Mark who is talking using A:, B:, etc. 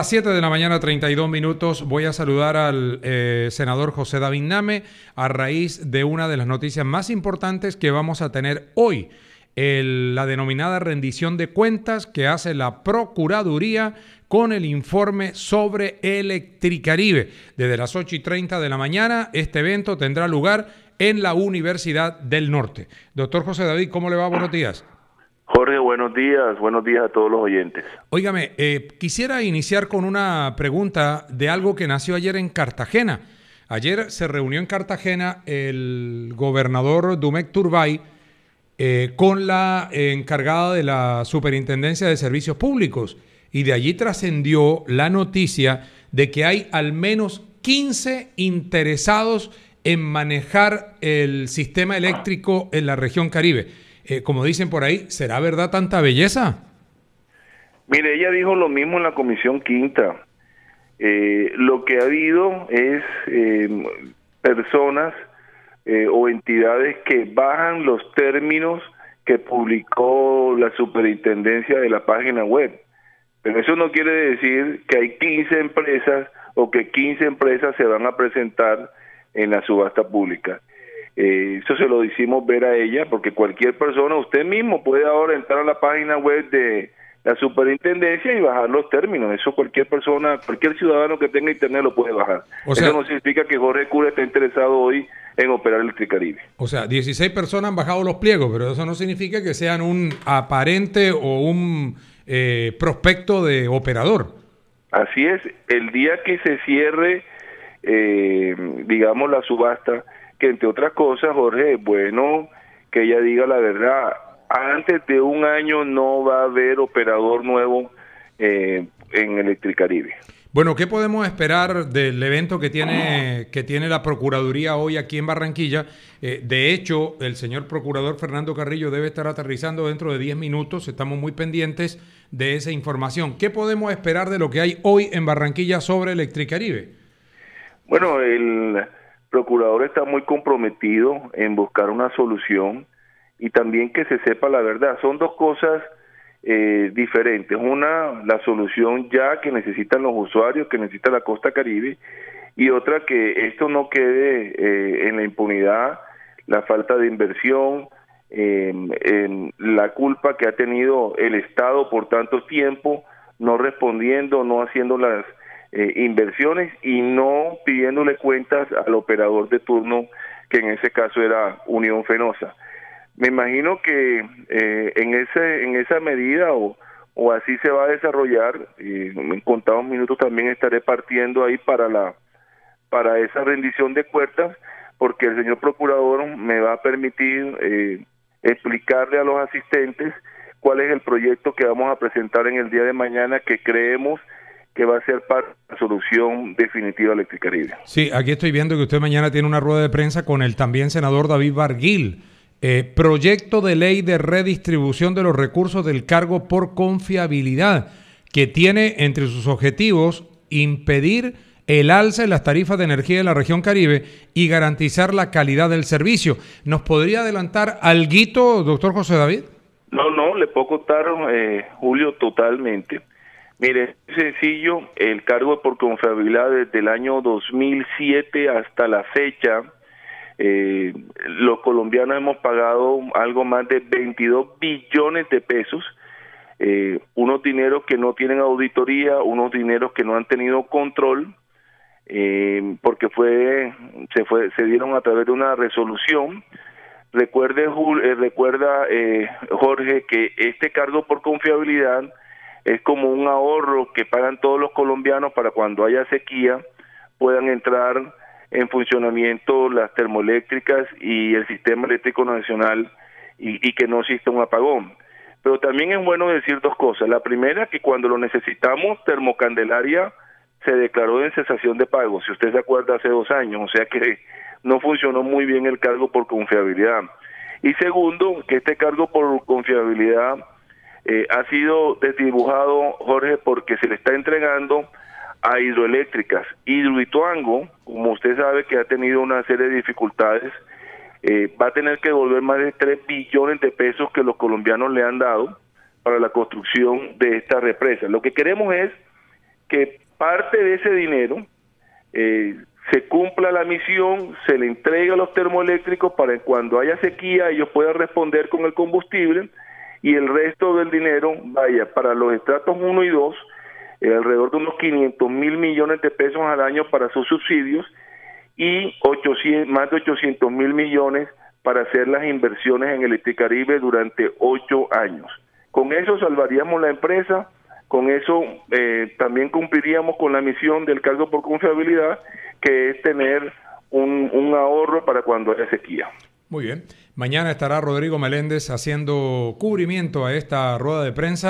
A: A 7 de la mañana, 32 minutos, voy a saludar al senador José David Name a raíz de una de las noticias más importantes que vamos a tener hoy, la denominada rendición de cuentas que hace la Procuraduría con el informe sobre Electricaribe. Desde las 8:30 de la mañana, este evento tendrá lugar en la Universidad del Norte. Doctor José David, ¿cómo le va? Buenos días.
B: Jorge, buenos días a todos los oyentes.
A: Óigame, quisiera iniciar con una pregunta de algo que nació ayer en Cartagena. Ayer se reunió en Cartagena el gobernador Domecq Turbay con la encargada de la Superintendencia de Servicios Públicos, y de allí trascendió la noticia de que hay al menos 15 interesados en manejar el sistema eléctrico en la región Caribe. Como dicen por ahí, ¿será verdad tanta belleza?
B: Mire, ella dijo lo mismo en la Comisión Quinta. Lo que ha habido es personas o entidades que bajan los términos que publicó la superintendencia de la página web. Pero eso no quiere decir que hay 15 empresas o que 15 empresas se van a presentar en la subasta pública. Eso se lo hicimos ver a ella, porque cualquier persona, usted mismo puede ahora entrar a la página web de la superintendencia y bajar los términos. Eso cualquier persona, cualquier ciudadano que tenga internet lo puede bajar. O sea, eso no significa que Jorge Cura esté interesado hoy en operar Electricaribe.
A: O sea, 16 personas han bajado los pliegos, pero eso no significa que sean un aparente o un prospecto de operador.
B: Así es. El día que se cierre, digamos, la subasta, que entre otras cosas, Jorge, es bueno que ella diga la verdad. Antes de un año no va a haber operador nuevo en Electricaribe.
A: Bueno, ¿qué podemos esperar del evento que tiene la Procuraduría hoy aquí en Barranquilla? De hecho, el señor Procurador Fernando Carrillo debe estar aterrizando dentro de 10 minutos. Estamos muy pendientes de esa información. ¿Qué podemos esperar de lo que hay hoy en Barranquilla sobre Electricaribe?
B: Bueno, el Procurador está muy comprometido en buscar una solución y también que se sepa la verdad. Son dos cosas diferentes. Una, la solución ya que necesitan los usuarios, que necesita la costa Caribe, y otra, que esto no quede en la impunidad, la falta de inversión, en la culpa que ha tenido el Estado por tanto tiempo, no respondiendo, no haciendo las inversiones y no pidiéndole cuentas al operador de turno, que en ese caso era Unión Fenosa. Me imagino que en esa medida o así se va a desarrollar. En contados minutos también estaré partiendo ahí para esa rendición de cuentas, porque el señor procurador me va a permitir explicarle a los asistentes cuál es el proyecto que vamos a presentar en el día de mañana, que creemos que va a ser parte de la solución definitiva de Electricaribe.
A: Sí, aquí estoy viendo que usted mañana tiene una rueda de prensa con el también senador David Barguil. Proyecto de ley de redistribución de los recursos del cargo por confiabilidad, que tiene entre sus objetivos impedir el alza en las tarifas de energía de la región Caribe y garantizar la calidad del servicio. ¿Nos podría adelantar alguito, doctor José David?
B: No, le puedo contar, Julio, totalmente. Mire, es sencillo. El cargo por confiabilidad desde el año 2007 hasta la fecha, los colombianos hemos pagado algo más de 22 billones de pesos, unos dineros que no tienen auditoría, unos dineros que no han tenido control, porque se dieron a través de una resolución. Recuerda, Jorge, que este cargo por confiabilidad es como un ahorro que pagan todos los colombianos para cuando haya sequía puedan entrar en funcionamiento las termoeléctricas y el sistema eléctrico nacional y que no exista un apagón. Pero también es bueno decir dos cosas. La primera, que cuando lo necesitamos, Termocandelaria se declaró en cesación de pago, si usted se acuerda, hace 2 años, o sea que no funcionó muy bien el cargo por confiabilidad. Y segundo, que este cargo por confiabilidad ha sido desdibujado, Jorge, porque se le está entregando a hidroeléctricas. Hidroituango, como usted sabe que ha tenido una serie de dificultades, va a tener que devolver más de 3 billones de pesos que los colombianos le han dado para la construcción de esta represa. Lo que queremos es que parte de ese dinero se cumpla la misión, se le entrega a los termoeléctricos para que cuando haya sequía ellos puedan responder con el combustible, y el resto del dinero vaya para los estratos 1 y 2, alrededor de unos 500.000 millones de pesos al año para sus subsidios, y más de 800.000 millones para hacer las inversiones en Electricaribe durante 8 años. Con eso salvaríamos la empresa, con eso también cumpliríamos con la misión del cargo por confiabilidad, que es tener un ahorro para cuando haya sequía.
A: Muy bien. Mañana estará Rodrigo Meléndez haciendo cubrimiento a esta rueda de prensa.